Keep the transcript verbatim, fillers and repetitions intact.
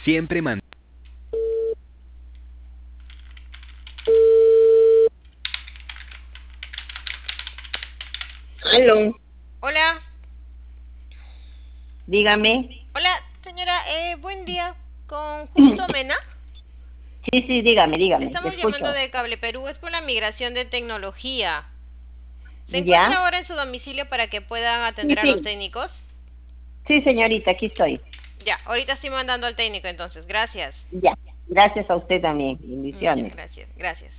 Siempre man. Aló, Hola, dígame. hola, señora, eh, buen día. Con Justo Mena. Sí, sí, dígame, dígame, te Estamos llamando escucho. de Cable Perú, es por la migración de tecnología. ¿Se encuentra ¿Ya? ahora en su domicilio para que puedan Sí, atender a los sí, técnicos? sí, señorita, aquí estoy. Ya, ahorita estoy mandando al técnico entonces, gracias. Ya, gracias a usted también. Mm, ya, Bendiciones. gracias, gracias.